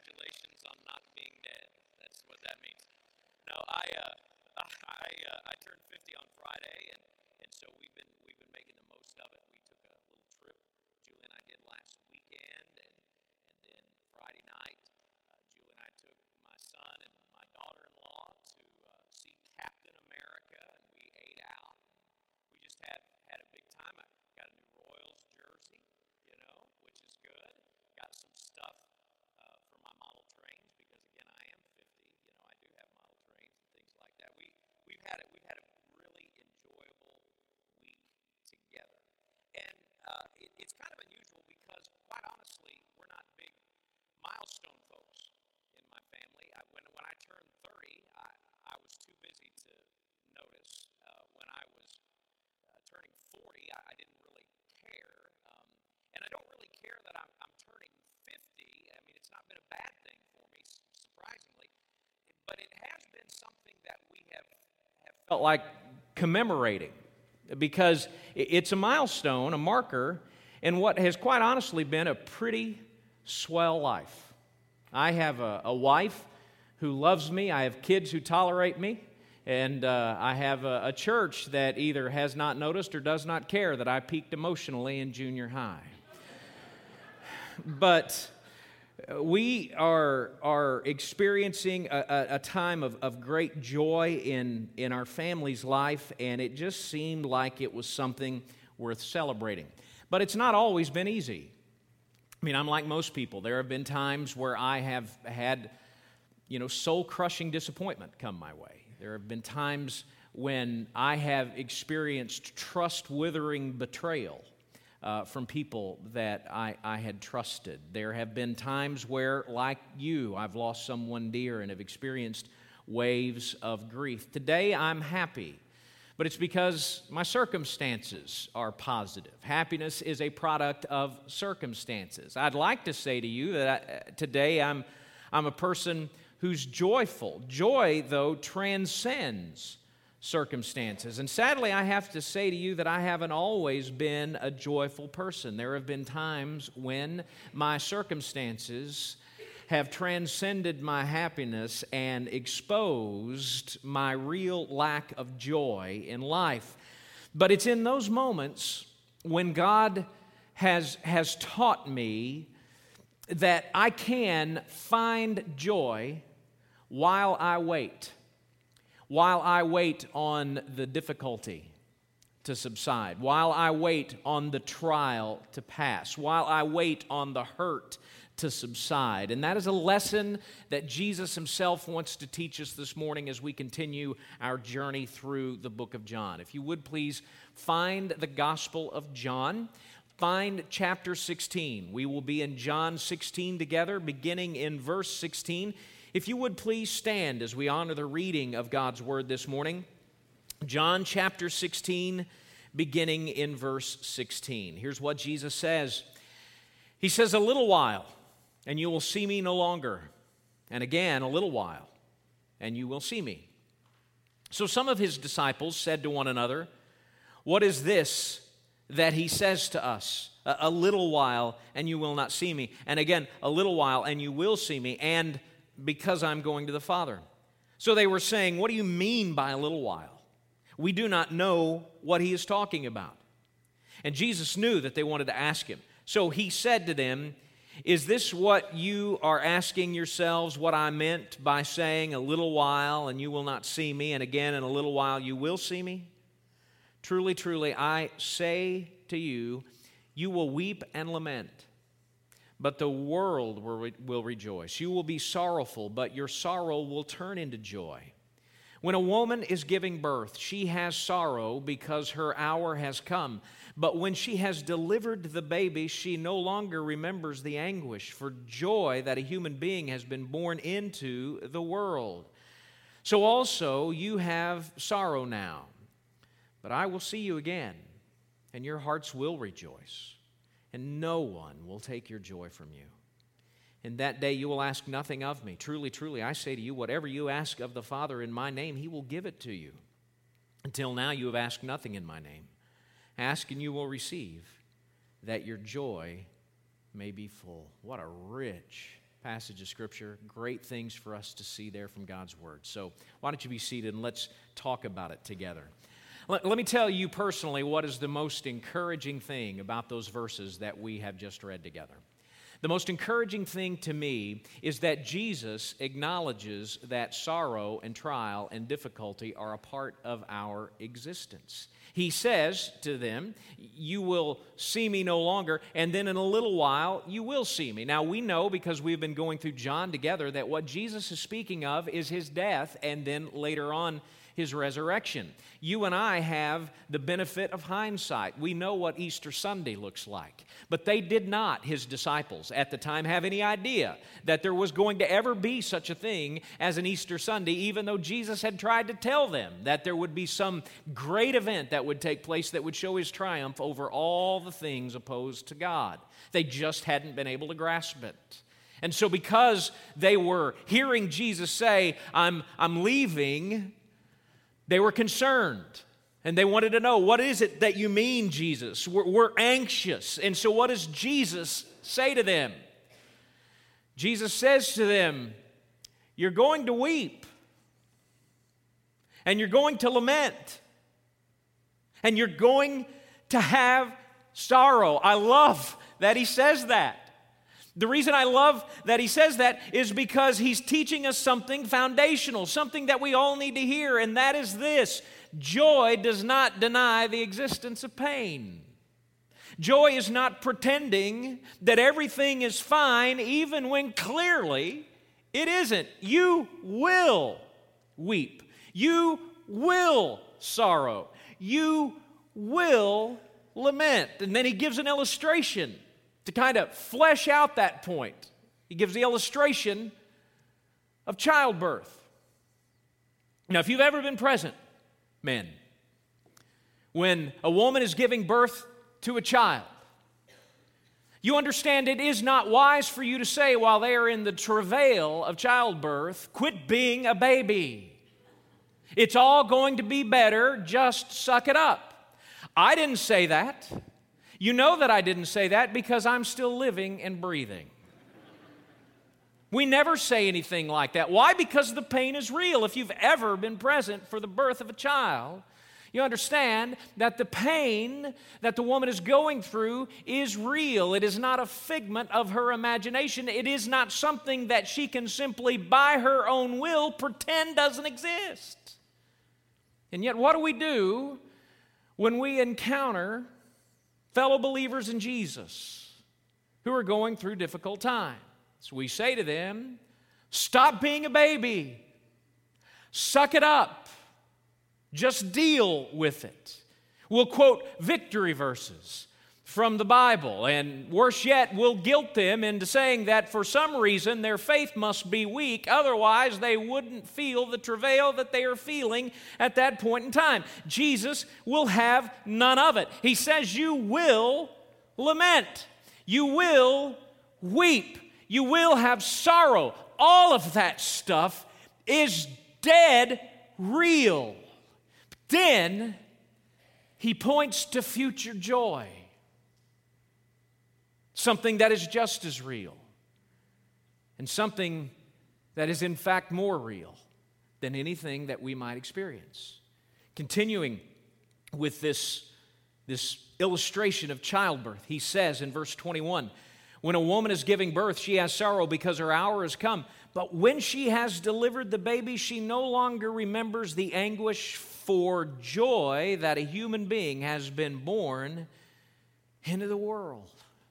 congratulations on not being dead. That's what that means. No, I turned 50 on Friday, and so we've been making the most of it. We took a little trip, Julie and I did last weekend, and then Friday night, Julie and I took my son and my daughter-in-law to see Captain America, and we ate out. We just had a big time. I got a new Royals jersey, which is good. Got some stuff for my model trains because again I am 50. I do have model trains and things like that. We've had a really enjoyable week together, and it's kind of unusual because quite honestly we're not big milestone folks in my family. When I turned 30, I was too busy to notice. When I was turning 40, I didn't really care. And I don't really care that I'm turning 50. I mean, it's not been a bad thing for me, surprisingly. But it has been something that we have felt like commemorating because it's a milestone, a marker, in what has quite honestly been a pretty swell life. I have a wife who loves me. I have kids who tolerate me. And I have a church that either has not noticed or does not care that I peaked emotionally in junior high. But we are experiencing a time of great joy in our family's life, and it just seemed like it was something worth celebrating. But it's not always been easy. I mean, I'm like most people. There have been times where I have had, soul-crushing disappointment come my way. There have been times when I have experienced trust-withering betrayal from people that I had trusted. There have been times where, like you, I've lost someone dear and have experienced waves of grief. Today, I'm happy, but it's because my circumstances are positive. Happiness is a product of circumstances. I'd like to say to you that today I'm a person who's joyful. Joy, though, transcends circumstances. And sadly, I have to say to you that I haven't always been a joyful person. There have been times when my circumstances have transcended my happiness and exposed my real lack of joy in life. But it's in those moments when God has taught me that I can find joy while I wait on the difficulty to subside, while I wait on the trial to pass, while I wait on the hurt to subside. And that is a lesson that Jesus himself wants to teach us this morning as we continue our journey through the book of John. If you would please find the Gospel of John. Find chapter 16. We will be in John 16 together, beginning in verse 16. If you would please stand as we honor the reading of God's Word this morning. John chapter 16, beginning in verse 16. Here's what Jesus says. He says, "A little while, and you will see me no longer. And again, a little while, and you will see me." So some of his disciples said to one another, "What is this that he says to us? A little while, and you will not see me. And again, a little while, and you will see me. And because I'm going to the Father." So they were saying, "What do you mean by a little while? We do not know what he is talking about." And Jesus knew that they wanted to ask him. So he said to them, "Is this what you are asking yourselves, what I meant by saying a little while and you will not see me, and again in a little while you will see me? Truly, truly, I say to you, you will weep and lament, but the world will rejoice. You will be sorrowful, but your sorrow will turn into joy. When a woman is giving birth, she has sorrow because her hour has come. But when she has delivered the baby, she no longer remembers the anguish for joy that a human being has been born into the world. So also you have sorrow now, but I will see you again, and your hearts will rejoice, and no one will take your joy from you. In that day you will ask nothing of me. Truly, truly, I say to you, whatever you ask of the Father in my name, he will give it to you. Until now you have asked nothing in my name. Ask and you will receive, that your joy may be full." What a rich passage of Scripture. Great things for us to see there from God's Word. So why don't you be seated and let's talk about it together. Let me tell you personally what is the most encouraging thing about those verses that we have just read together. The most encouraging thing to me is that Jesus acknowledges that sorrow and trial and difficulty are a part of our existence. He says to them, you will see me no longer, and then in a little while you will see me. Now we know, because we've been going through John together, that what Jesus is speaking of is his death and then later on his resurrection. You and I have the benefit of hindsight. We know what Easter Sunday looks like. But they did not, his disciples at the time, have any idea that there was going to ever be such a thing as an Easter Sunday, even though Jesus had tried to tell them that there would be some great event that would take place that would show his triumph over all the things opposed to God. They just hadn't been able to grasp it. And so because they were hearing Jesus say, I'm leaving, they were concerned, and they wanted to know, what is it that you mean, Jesus? We're anxious. And so what does Jesus say to them? Jesus says to them, you're going to weep, and you're going to lament, and you're going to have sorrow. I love that he says that. The reason I love that he says that is because he's teaching us something foundational, something that we all need to hear, and that is this: joy does not deny the existence of pain. Joy is not pretending that everything is fine even when clearly it isn't. You will weep. You will sorrow. You will lament. And then he gives an illustration to kind of flesh out that point. He gives the illustration of childbirth. Now, if you've ever been present, men, when a woman is giving birth to a child, you understand it is not wise for you to say while they are in the travail of childbirth, quit being a baby. It's all going to be better, just suck it up. I didn't say that. You know that I didn't say that because I'm still living and breathing. We never say anything like that. Why? Because the pain is real. If you've ever been present for the birth of a child, you understand that the pain that the woman is going through is real. It is not a figment of her imagination. It is not something that she can simply, by her own will, pretend doesn't exist. And yet, what do we do when we encounter fellow believers in Jesus who are going through difficult times? We say to them, stop being a baby. Suck it up. Just deal with it. We'll quote victory verses from the Bible, and worse yet, we'll guilt them into saying that for some reason their faith must be weak, otherwise they wouldn't feel the travail that they are feeling at that point in time. Jesus will have none of it. He says you will lament. You will weep. You will have sorrow. All of that stuff is dead real. Then he points to future joy, something that is just as real, and something that is in fact more real than anything that we might experience. Continuing with this illustration of childbirth, he says in verse 21, when a woman is giving birth, she has sorrow because her hour has come. But when she has delivered the baby, she no longer remembers the anguish for joy that a human being has been born into the world.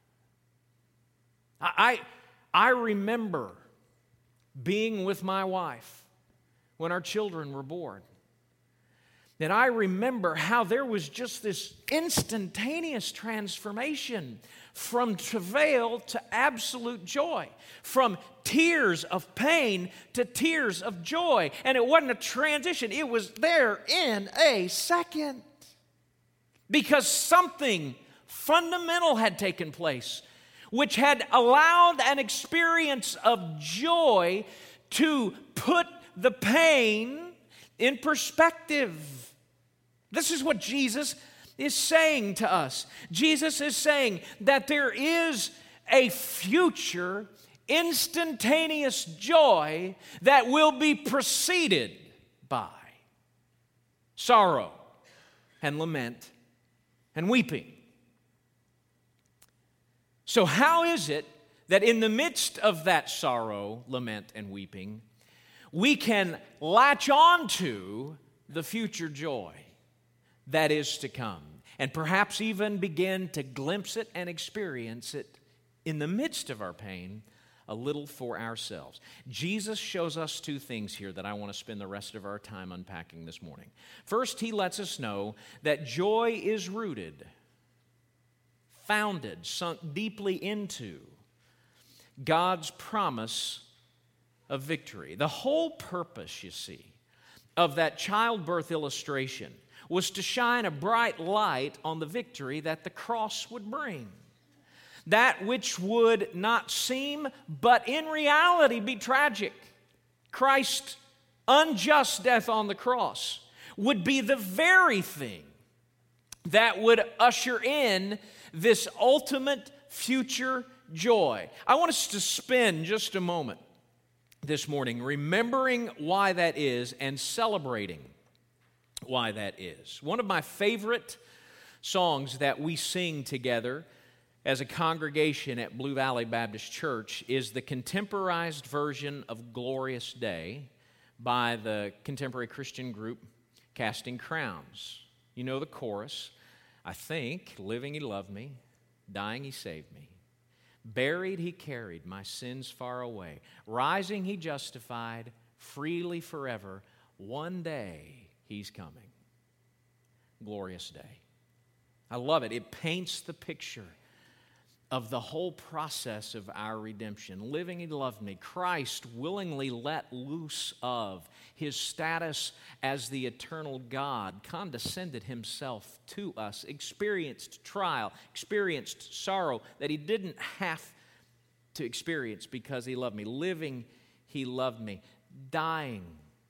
I remember being with my wife when our children were born. And I remember how there was just this instantaneous transformation from travail to absolute joy, from tears of pain to tears of joy. And it wasn't a transition, it was there in a second. Because something fundamental had taken place, which had allowed an experience of joy to put the pain in perspective. This is what Jesus is saying to us. Jesus is saying that there is a future instantaneous joy that will be preceded by sorrow and lament and weeping. So how is it that in the midst of that sorrow, lament, and weeping, we can latch on to the future joy that is to come, and perhaps even begin to glimpse it and experience it in the midst of our pain a little for ourselves? Jesus shows us two things here that I want to spend the rest of our time unpacking this morning. First, he lets us know that joy is rooted, founded, sunk deeply into God's promise of victory. The whole purpose, you see, of that childbirth illustration was to shine a bright light on the victory that the cross would bring. That which would not seem, but in reality be tragic. Christ's unjust death on the cross would be the very thing that would usher in this ultimate future joy. I want us to spend just a moment this morning remembering why that is and celebrating why that is. One of my favorite songs that we sing together as a congregation at Blue Valley Baptist Church is the contemporized version of Glorious Day by the contemporary Christian group Casting Crowns. You know the chorus, I think, living He loved me, dying He saved me. Buried He carried my sins far away. Rising He justified, freely forever. One day He's coming. Glorious Day. I love it. It paints the picture of the whole process of our redemption. Living He loved me. Christ willingly let loose of His status as the eternal God, condescended Himself to us, experienced trial, experienced sorrow that He didn't have to experience because He loved me. Living, He loved me. Dying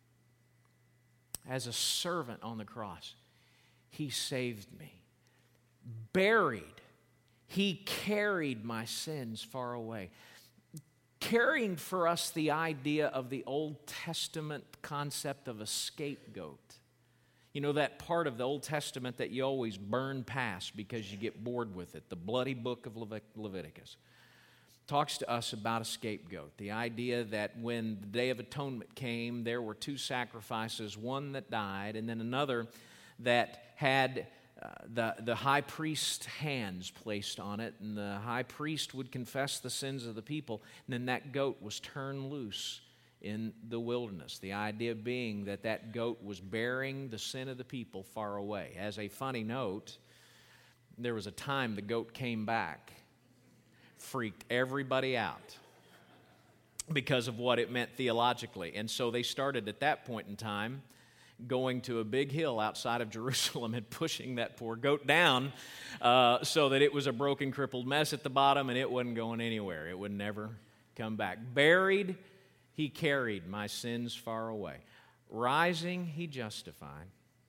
as a servant on the cross, He saved me. Buried, He carried my sins far away. Carrying for us the idea of the Old Testament concept of a scapegoat. You know that part of the Old Testament that you always burn past because you get bored with it, the bloody book of Leviticus. Talks to us about a scapegoat. The idea that when the Day of Atonement came, there were two sacrifices, one that died and then another that had the high priest's hands placed on it, and the high priest would confess the sins of the people, and then that goat was turned loose in the wilderness. The idea being that that goat was bearing the sin of the people far away. As a funny note, there was a time the goat came back, freaked everybody out because of what it meant theologically. And so they started at that point in time going to a big hill outside of Jerusalem and pushing that poor goat down so that it was a broken, crippled mess at the bottom and it wasn't going anywhere. It would never come back. Buried, He carried my sins far away. Rising, He justified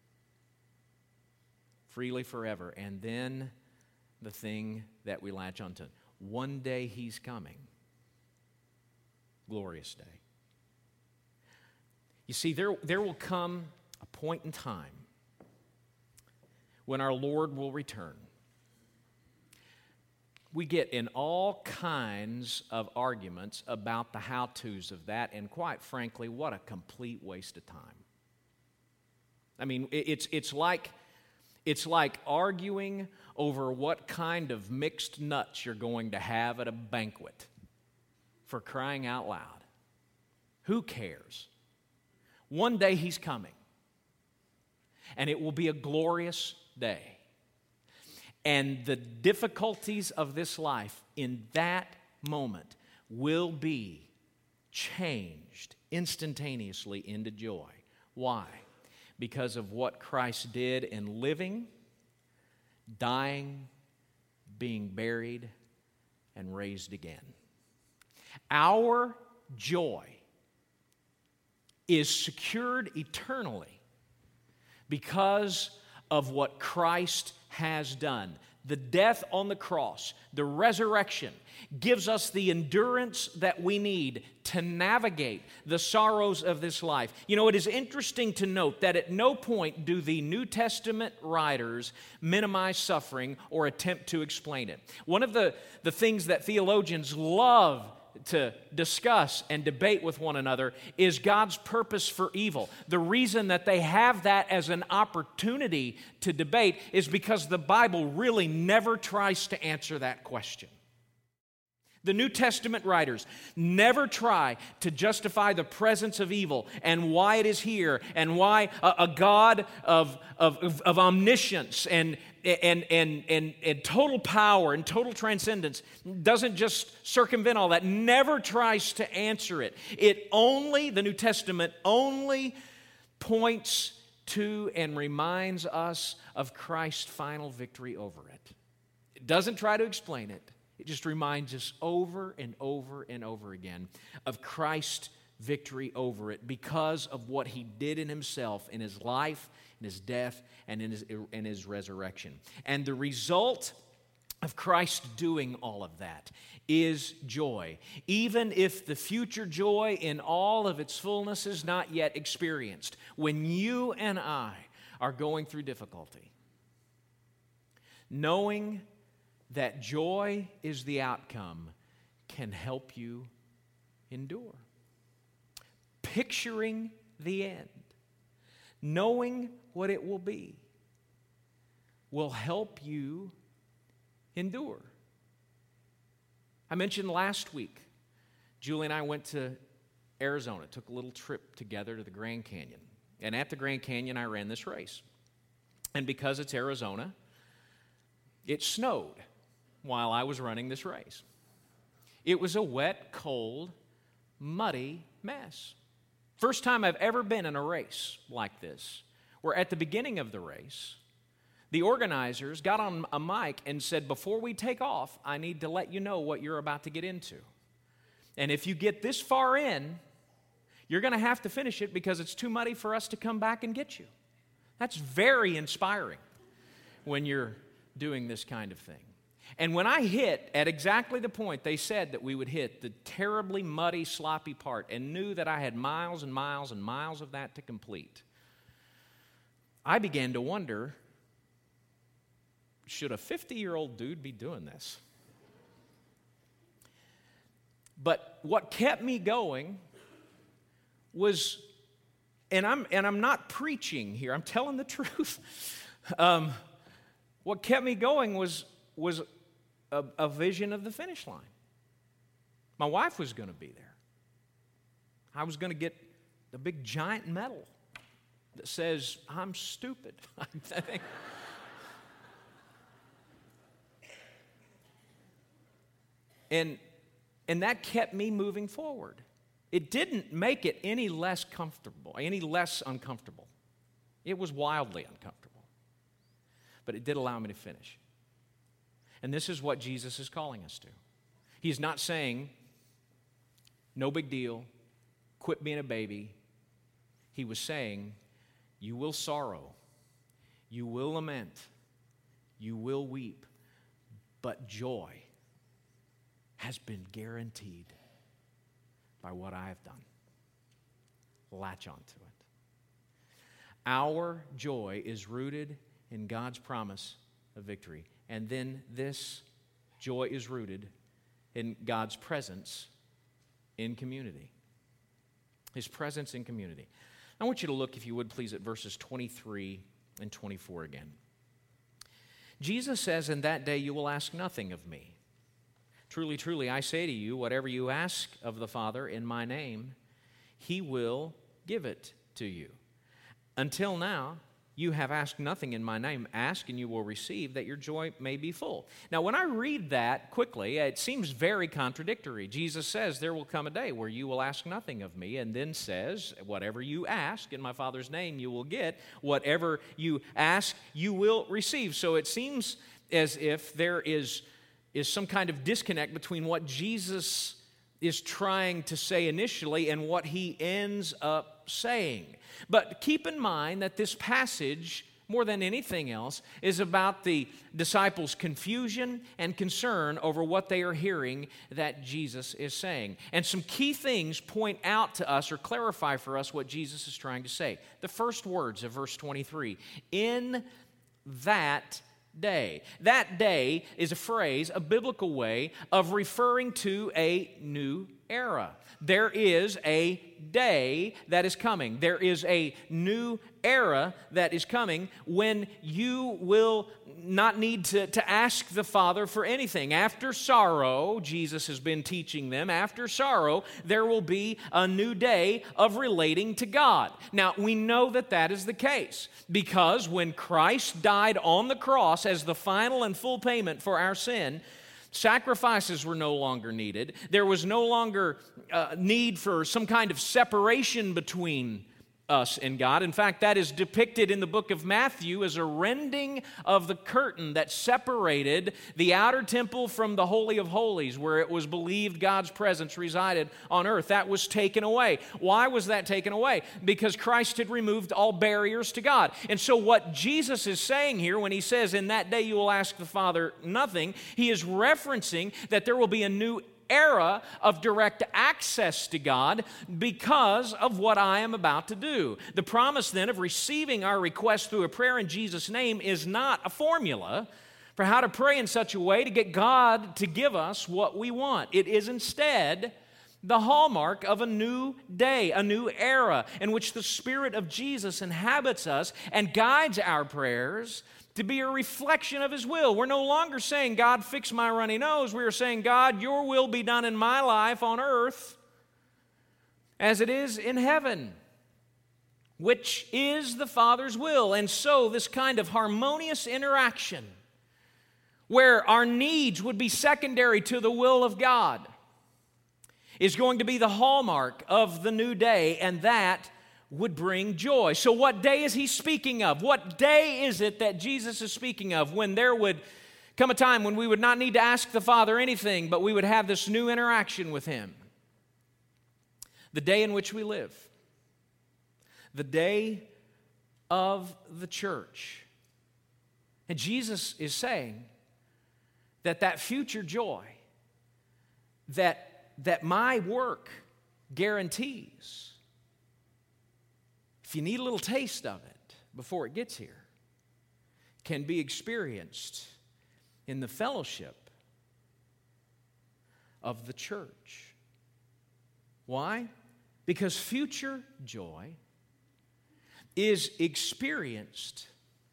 freely forever. And then the thing that we latch onto. One day He's coming. Glorious day. You see, there will come a point in time when our Lord will return. We get in all kinds of arguments about the how-tos of that, and quite frankly, what a complete waste of time. I mean, it's like arguing over what kind of mixed nuts you're going to have at a banquet. For crying out loud. Who cares? One day He's coming. And it will be a glorious day. And the difficulties of this life in that moment will be changed instantaneously into joy. Why? Because of what Christ did in living, dying, being buried, and raised again. Our joy is secured eternally because of what Christ has done. the death on the cross, the resurrection, gives us the endurance that we need to navigate the sorrows of this life. You know, it is interesting to note that at no point do the New Testament writers minimize suffering or attempt to explain it. One of the things that theologians love to discuss and debate with one another is God's purpose for evil. The reason that they have that as an opportunity to debate is because the Bible really never tries to answer that question. The New Testament writers never try to justify the presence of evil and why it is here and why a God of omniscience and total power and total transcendence doesn't just circumvent all that, never tries to answer it. The New Testament only points to and reminds us of Christ's final victory over it. It doesn't try to explain it. It just reminds us over and over and over again of Christ's victory over it because of what He did in Himself, in His life, in His death, and in His resurrection. And the result of Christ doing all of that is joy, even if the future joy in all of its fullness is not yet experienced. When you and I are going through difficulty, knowing that joy is the outcome can help you endure. Picturing the end, knowing what it will be, will help you endure. I mentioned last week, Julie and I went to Arizona, took a little trip together to the Grand Canyon. And at the Grand Canyon, I ran this race. And because it's Arizona, it snowed while I was running this race. It was a wet, cold, muddy mess. First time I've ever been in a race like this, where at the beginning of the race, the organizers got on a mic and said, before we take off, I need to let you know what you're about to get into. And if you get this far in, you're going to have to finish it because it's too muddy for us to come back and get you. That's very inspiring when you're doing this kind of thing. And when I hit at exactly the point they said that we would hit, the terribly muddy, sloppy part, and knew that I had miles and miles and miles of that to complete, I began to wonder, should a 50-year-old dude be doing this? But what kept me going was, and I'm not preaching here, I'm telling the truth. What kept me going was a vision of the finish line. My wife was going to be there. I was going to get a big giant medal that says, I'm stupid. And that kept me moving forward. It didn't make it any less comfortable, any less uncomfortable. It was wildly uncomfortable. But it did allow me to finish. And this is what Jesus is calling us to. He's not saying, no big deal, quit being a baby. He was saying, you will sorrow, you will lament, you will weep, but joy has been guaranteed by what I have done. Latch onto it. Our joy is rooted in God's promise of victory. And then this joy is rooted in God's presence in community. His presence in community. I want you to look, if you would please, at verses 23 and 24 again. Jesus says, in that day you will ask nothing of me. Truly, truly, I say to you, whatever you ask of the Father in my name, He will give it to you. Until now, you have asked nothing in my name. Ask and you will receive, that your joy may be full. Now, when I read that quickly, it seems very contradictory. Jesus says, there will come a day where you will ask nothing of me, and then says, whatever you ask in my Father's name, you will get. Whatever you ask, you will receive. So it seems as if there is some kind of disconnect between what Jesus is trying to say initially and what He ends up saying. But keep in mind that this passage more than anything else, is about the disciples' confusion and concern over what they are hearing that Jesus is saying. And some key things point out to us or clarify for us what Jesus is trying to say. The first words of verse 23, in that day. That day is a phrase, a biblical way of referring to a new era. There is a day that is coming. There is a new era that is coming when you will not need to ask the Father for anything. After sorrow, Jesus has been teaching them, after sorrow, there will be a new day of relating to God. Now, we know that that is the case because when Christ died on the cross as the final and full payment for our sin, sacrifices were no longer needed. There was no longer need for some kind of separation between us and God. In fact, that is depicted in the book of Matthew as a rending of the curtain that separated the outer temple from the Holy of Holies, where it was believed God's presence resided on earth. That was taken away. Why was that taken away? Because Christ had removed all barriers to God. And so what Jesus is saying here when he says, in that day you will ask the Father nothing, he is referencing that there will be a new era of direct access to God because of what I am about to do. The promise then of receiving our request through a prayer in Jesus' name is not a formula for how to pray in such a way to get God to give us what we want. It is instead the hallmark of a new day, a new era in which the Spirit of Jesus inhabits us and guides our prayers to be a reflection of His will. We're no longer saying, God, fix my runny nose. We are saying, God, your will be done in my life on earth as it is in heaven, which is the Father's will. And so this kind of harmonious interaction where our needs would be secondary to the will of God is going to be the hallmark of the new day, and that would bring joy. So what day is he speaking of? What day is it that Jesus is speaking of when there would come a time when we would not need to ask the Father anything, but we would have this new interaction with Him? The day in which we live. The day of the church. And Jesus is saying that future joy that my work guarantees, if you need a little taste of it before it gets here, can be experienced in the fellowship of the church. Why? Because future joy is experienced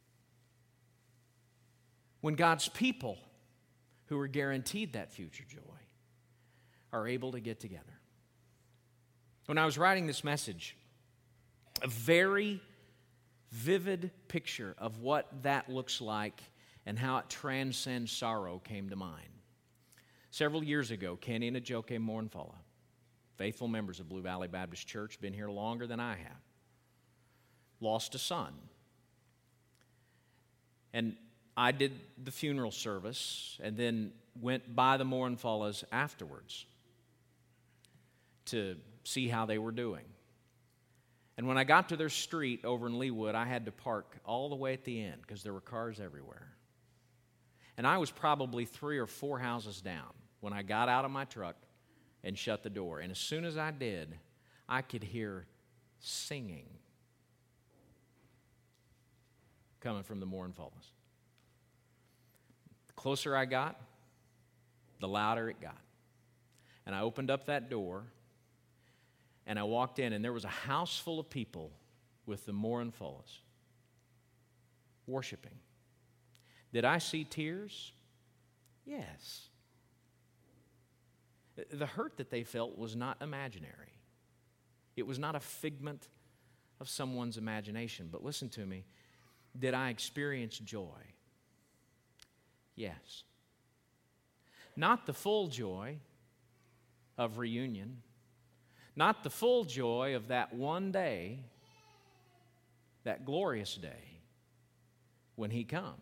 when God's people who are guaranteed that future joy are able to get together. When I was writing this message, a very vivid picture of what that looks like and how it transcends sorrow came to mind. Several years ago, Kenny and Ajoke Mournfalla, faithful members of Blue Valley Baptist Church, been here longer than I have, lost a son. And I did the funeral service and then went by the Mournfallas afterwards to see how they were doing. And when I got to their street over in Leawood, I had to park all the way at the end because there were cars everywhere. And I was probably 3 or 4 houses down when I got out of my truck and shut the door. And as soon as I did, I could hear singing coming from the Mournfallas. The closer I got, the louder it got. And I opened up that door, and I walked in, and there was a house full of people with the Mournfallas worshiping. Did I see tears? Yes. The hurt that they felt was not imaginary. It was not a figment of someone's imagination. But listen to me. Did I experience joy? Yes. Not the full joy of reunion. Not the full joy of that one day, that glorious day when He comes.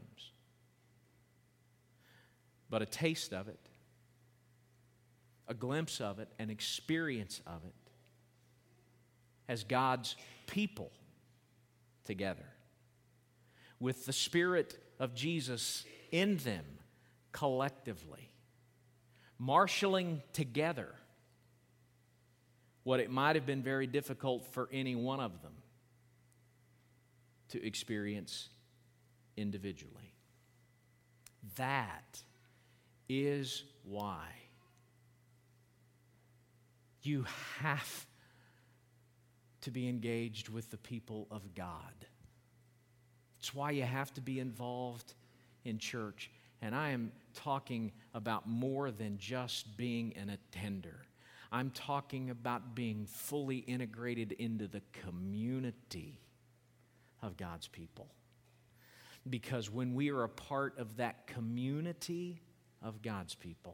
But a taste of it, a glimpse of it, an experience of it as God's people together. with the Spirit of Jesus in them collectively, marshaling together what it might have been very difficult for any one of them to experience individually. That is why you have to be engaged with the people of God. It's why you have to be involved in church. And I am talking about more than just being an attender. I'm talking about being fully integrated into the community of God's people. Because when we are a part of that community of God's people,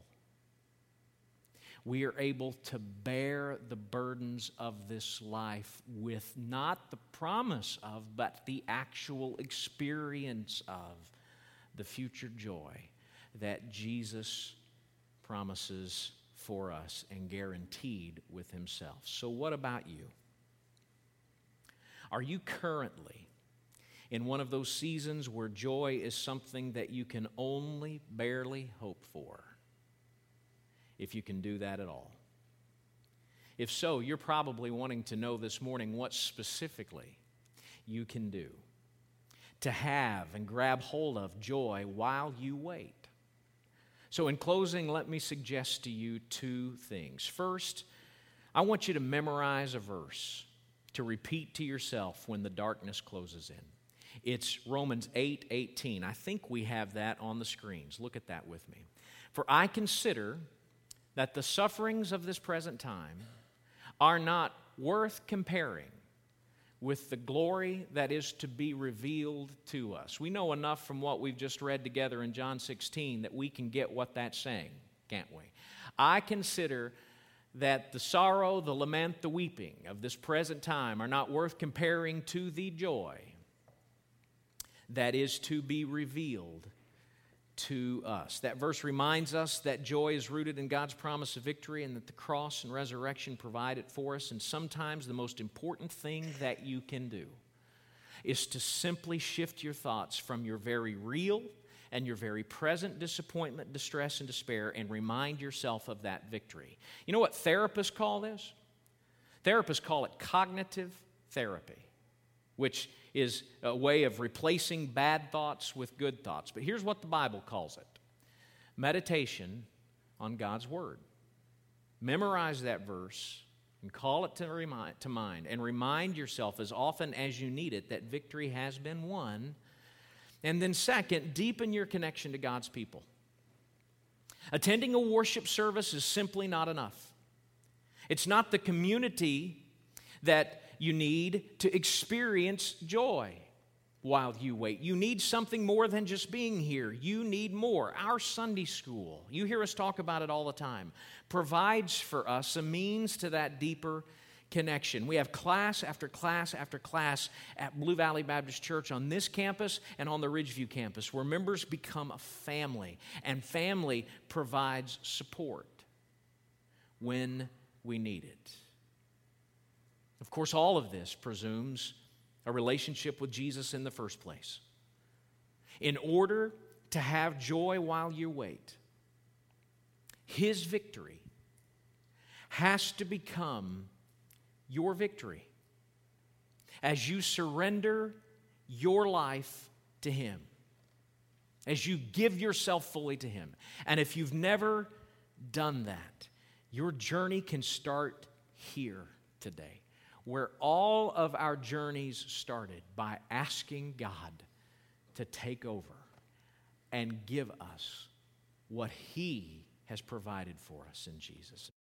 we are able to bear the burdens of this life with not the promise of, but the actual experience of the future joy that Jesus promises for us and guaranteed with Himself. So what about you? Are you currently in one of those seasons where joy is something that you can only barely hope for? If you can do that at all. If so, you're probably wanting to know this morning what specifically you can do to have and grab hold of joy while you wait. So in closing, let me suggest to you two things. First, I want you to memorize a verse to repeat to yourself when the darkness closes in. It's Romans 8:18. I think we have that on the screens. Look at that with me. For I consider that the sufferings of this present time are not worth comparing with the glory that is to be revealed to us. We know enough from what we've just read together in John 16 that we can get what that's saying, can't we? I consider that the sorrow, the lament, the weeping of this present time are not worth comparing to the joy that is to be revealed to us. That verse reminds us that joy is rooted in God's promise of victory and that the cross and resurrection provide it for us. And sometimes the most important thing that you can do is to simply shift your thoughts from your very real and your very present disappointment, distress, and despair and remind yourself of that victory. You know what therapists call this? Therapists call it cognitive therapy, which is a way of replacing bad thoughts with good thoughts. But here's what the Bible calls it: meditation on God's Word. Memorize that verse and call it to mind and remind yourself as often as you need it that victory has been won. And then second, deepen your connection to God's people. Attending a worship service is simply not enough. It's not the community that you need to experience joy while you wait. You need something more than just being here. You need more. Our Sunday school, you hear us talk about it all the time, provides for us a means to that deeper connection. We have class after class after class at Blue Valley Baptist Church on this campus and on the Ridgeview campus where members become a family, and family provides support when we need it. Of course, all of this presumes a relationship with Jesus in the first place. In order to have joy while you wait, His victory has to become your victory as you surrender your life to Him, as you give yourself fully to Him. And if you've never done that, your journey can start here today, where all of our journeys started by asking God to take over and give us what He has provided for us in Jesus.